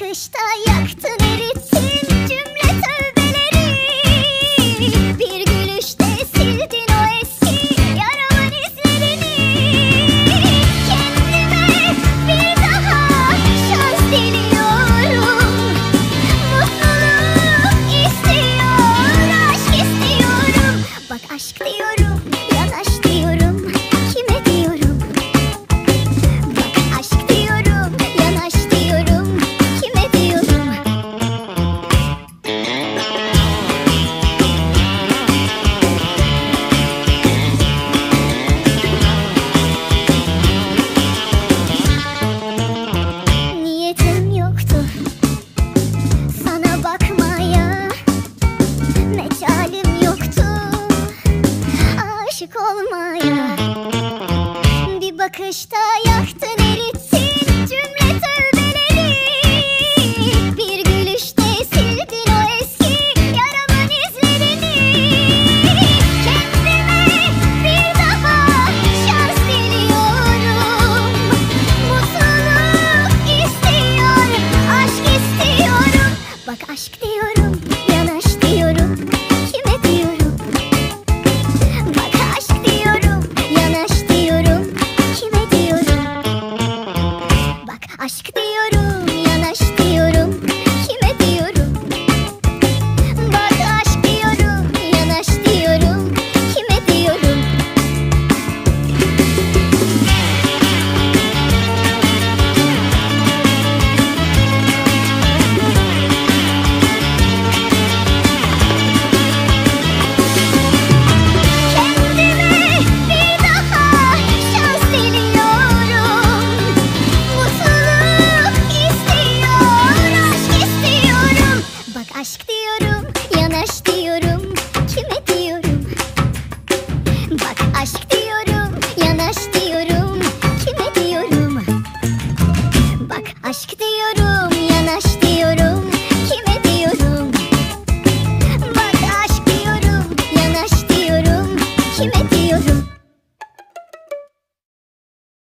bakışta yaktın erittin cümle tövbeleri. Bir gülüşte sildin o eski yaramın izlerini. Kendime bir daha şans diliyorum. Mutluluk istiyor, aşk istiyorum. Bak aşk diyorum, yanaş diyorum, kime diyorum? Bak aşk diyorum, yanaş diyorum, kime diyorum? Niyetim yoktu sana bakmaya, mecalim yoktu aşık olmaya. Bir bakışta yaktın erittin cümle tövbeleri. Bir gülüşte sildin o eski yaramın izlerini. Kendime bir daha şans diliyorum. Mutluluk istiyor, aşk istiyorum. Bak aşk diyorum, yanaş diyorum, kime diyorum? Bak aşk diyorum, yanaş diyorum, kime diyorum? Bak aşk diyorum, yanaş diyorum, kime diyorum? Bak aşk diyorum, yanaş diyorum, kime diyorum? Kendime bir daha şans diliyorum. Mutluluk istiyor, aşk istiyorum. Bak aşk diyorum, yanaş diyorum, kime diyorum? Bak aşk diyorum, yanaş diyorum, kime diyorum? Bak aşk diyorum,